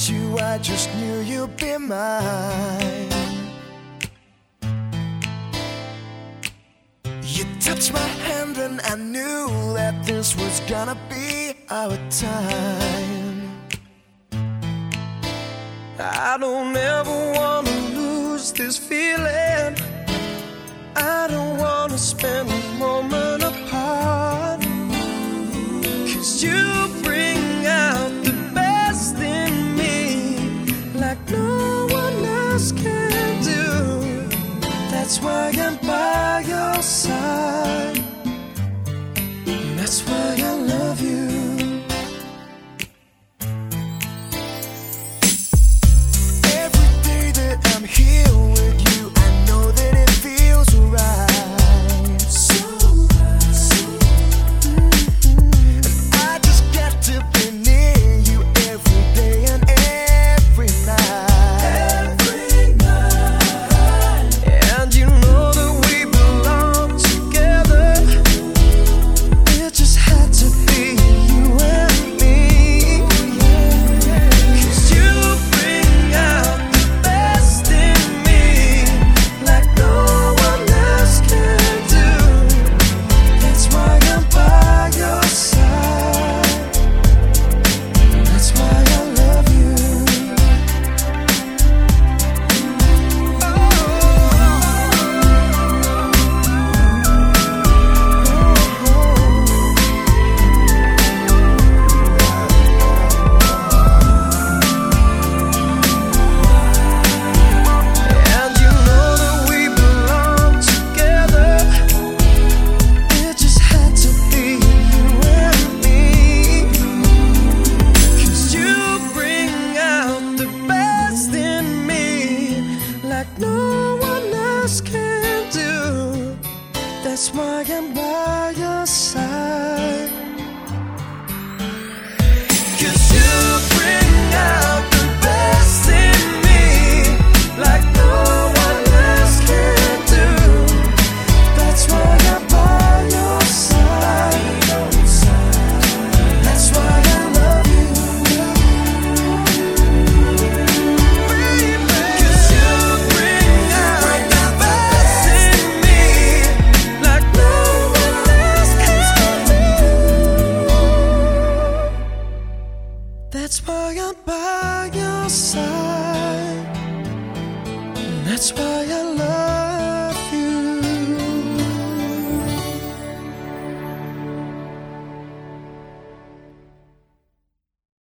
you, I just knew you'd be mine. You touched my hand and I knew that this was gonna be our time. I don't ever wanna lose this feeling. I don't wanna spend a moment apart, 'cause you bring out the best in me like no one else can do. That's why I'm by your side, and that's why I love you. Every day that I'm here with you, I know that it feels right. So right, so and I just get to be near you every day and every night. Every night. And you know that we belong together. It just had to be you and me. 'Cause you bring out the best in me like no one else can do. That's why I'm by your side. That's why I love you. And you know that we belong together. It just had to be you and me. 'Cause you bring out the best in me like no one else can do. That's why I'm by your side. 'Cause you bring out the best in me like no one else can do. That's why I'm by your side. That's why I love you. 'Cause you bring out the best in me like no one else can do. That's why I'm by your side. And that's why I love you.